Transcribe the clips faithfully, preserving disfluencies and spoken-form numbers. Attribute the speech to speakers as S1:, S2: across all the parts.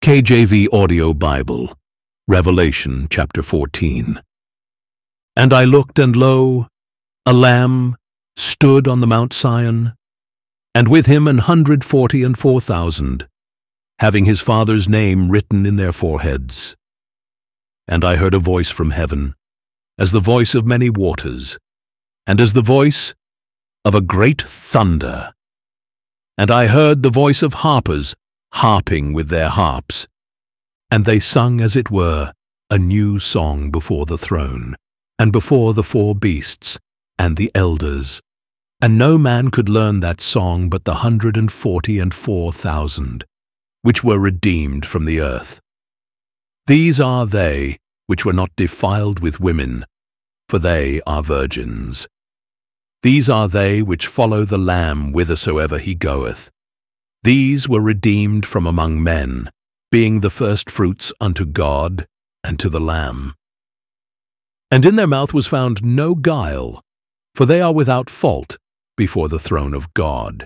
S1: K J V Audio Bible, Revelation chapter fourteen. And I looked, and lo, a Lamb stood on the Mount Sion, and with him an hundred forty and four thousand, having his Father's name written in their foreheads. And I heard a voice from heaven, as the voice of many waters, and as the voice of a great thunder. And I heard the voice of harpers harping with their harps, and they sung, as it were, a new song before the throne, and before the four beasts, and the elders. And no man could learn that song but the hundred and forty and four thousand, which were redeemed from the earth. These are they which were not defiled with women, for they are virgins. These are they which follow the Lamb whithersoever he goeth. These were redeemed from among men, being the firstfruits unto God and to the Lamb. And in their mouth was found no guile, for they are without fault before the throne of God.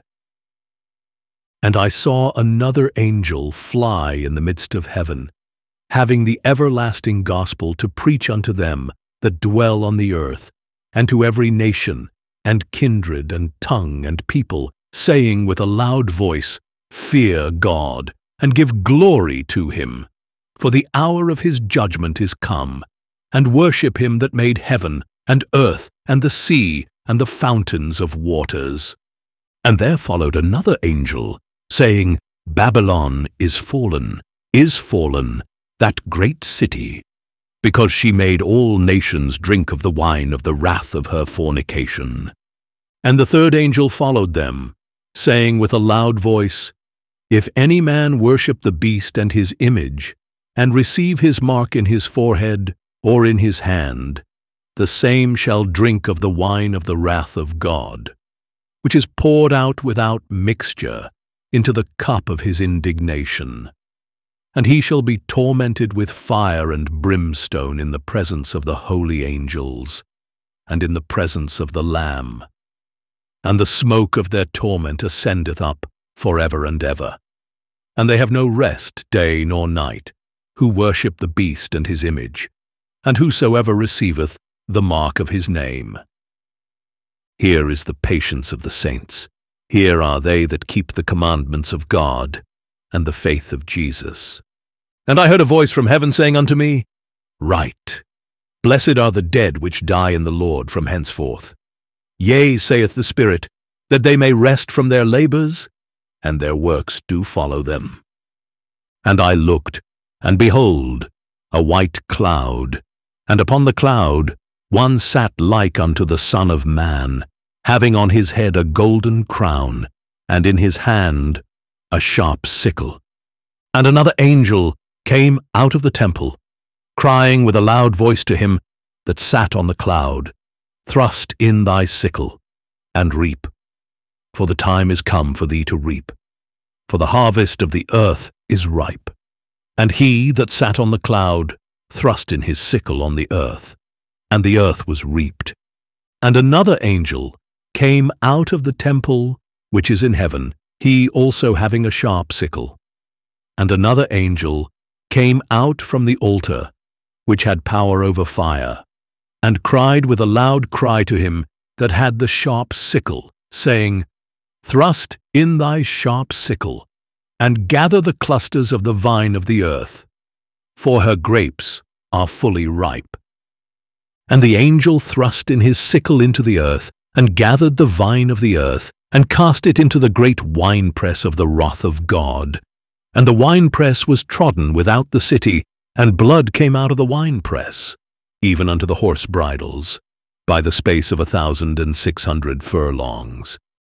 S1: And I saw another angel fly in the midst of heaven, having the everlasting gospel to preach unto them that dwell on the earth, and to every nation, and kindred, and tongue, and people, saying with a loud voice, Fear God, and give glory to him, for the hour of his judgment is come, and worship him that made heaven, and earth, and the sea, and the fountains of waters. And there followed another angel, saying, Babylon is fallen, is fallen, that great city, because she made all nations drink of the wine of the wrath of her fornication. And the third angel followed them, saying with a loud voice, If any man worship the beast and his image, and receive his mark in his forehead or in his hand, the same shall drink of the wine of the wrath of God, which is poured out without mixture into the cup of his indignation. And he shall be tormented with fire and brimstone in the presence of the holy angels, and in the presence of the Lamb. And the smoke of their torment ascendeth up for ever and ever. And they have no rest day nor night, who worship the beast and his image, and whosoever receiveth the mark of his name. Here is the patience of the saints. Here are they that keep the commandments of God, and the faith of Jesus. And I heard a voice from heaven saying unto me, Write, Blessed are the dead which die in the Lord from henceforth. Yea, saith the Spirit, that they may rest from their labors, and their works do follow them. And I looked, and behold, a white cloud, and upon the cloud one sat like unto the Son of Man, having on his head a golden crown, and in his hand a sharp sickle. And another angel came out of the temple, crying with a loud voice to him that sat on the cloud, Thrust in thy sickle, and reap, for the time is come for thee to reap, for the harvest of the earth is ripe. And he that sat on the cloud thrust in his sickle on the earth, and the earth was reaped. And another angel came out of the temple which is in heaven, he also having a sharp sickle. And another angel came out from the altar, which had power over fire, and cried with a loud cry to him that had the sharp sickle, saying, Thrust in thy sharp sickle, and gather the clusters of the vine of the earth, for her grapes are fully ripe. And the angel thrust in his sickle into the earth, and gathered the vine of the earth, and cast it into the great winepress of the wrath of God. And the winepress was trodden without the city, and blood came out of the winepress, even unto the horse bridles, by the space of a thousand and six hundred furlongs.